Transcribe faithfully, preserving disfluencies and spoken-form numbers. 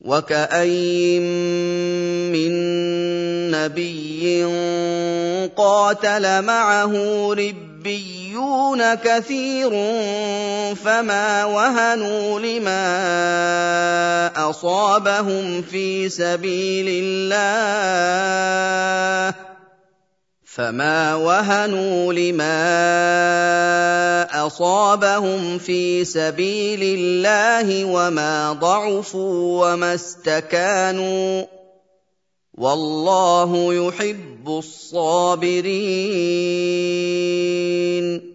وَكَأَيِّن مِّن نَّبِيٍّ قَاتَلَ مَعَهُ رِبِّيُّونَ كَثِيرٌ فَمَا وَهَنُوا لِمَا أَصَابَهُمْ فِي سَبِيلِ اللَّهِ فما وهنوا لما أصابهم في سبيل الله وما ضعفوا وما استكانوا والله يحب الصابرين